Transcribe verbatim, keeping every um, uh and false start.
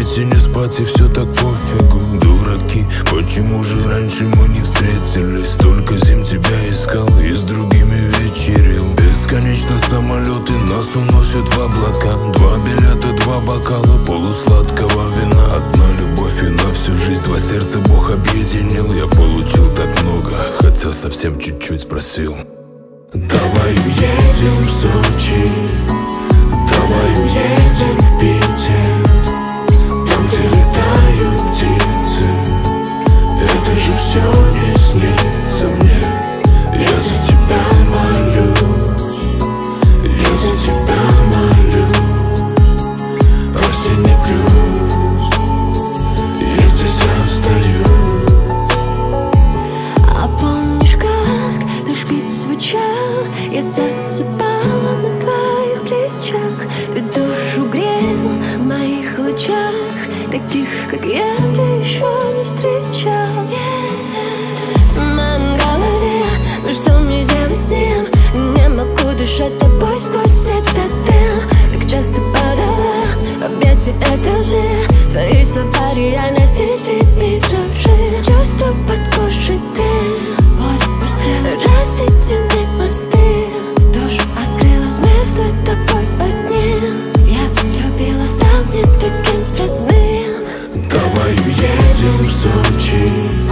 пить и не спать, и все так пофигу. Дураки, почему же раньше мы не встретились? Столько зим тебя искал и с другими вечерил. Бесконечно самолеты нас уносят в облака. Два билета, два бокала полусладкого вина. Одна любовь и на всю жизнь два сердца Бог объединил. Я получил так много, хотя совсем чуть-чуть спросил. Давай уедем в Сочи, давай уедем в Питер, там, где летают птицы. Это же все не снится мне. Я за тебя молюсь, я за тебя молюсь. Осенний плюс, я здесь остаюсь. А помнишь, как наш пить звучал? Я засыпала на твоих плечах. Ты душу грел в моих лучах. Таких, как я, ты еще не встречал. Туман в голове, ну что мне делать с ним? Не могу дышать тобой сквозь этот дым. Так часто падала в объятия этажи. Твои слова реальность и миражи. Чувства под кожей ты. Рассечены мосты. Душу открыла с места тобой одним. Я любила, стал мне таким родным. Давай уедем в Сочи,